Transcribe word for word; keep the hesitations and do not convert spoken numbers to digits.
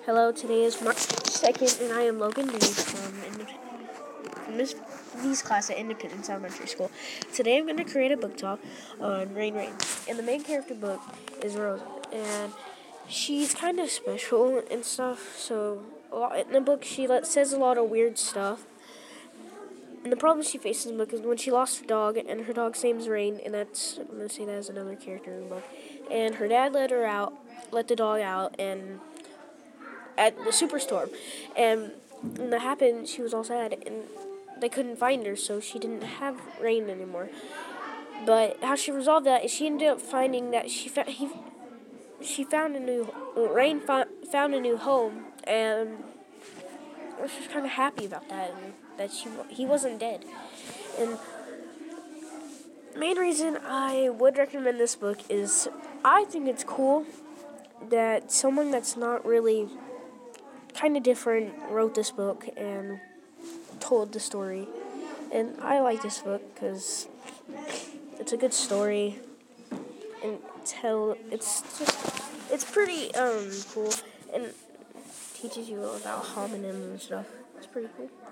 Hello, today is March second, and I am Logan Reed from, from Miss V's class at Independence Elementary School. Today I'm going to create a book talk on Rain Rain. And the main character book is Rose, and she's kind of special and stuff, so a lot, in the book she let, says a lot of weird stuff. And the problem she faces in the book is when she lost her dog, and her dog's name's Rain, and that's, I'm going to say that as another character in the book. And her dad let her out, let the dog out, and at the superstorm, and when that happened, she was all sad, and they couldn't find her, so she didn't have Rain anymore. But how she resolved that is she ended up finding that she found he, she found a new Rain found, found a new home, and I was just kind of happy about that, and that she he wasn't dead. And the main reason I would recommend this book is I think it's cool that someone that's not really kind of different wrote this book and told the story, and I like this book because it's a good story and tell it's just it's pretty um cool and teaches you about homonyms and stuff. It's pretty cool.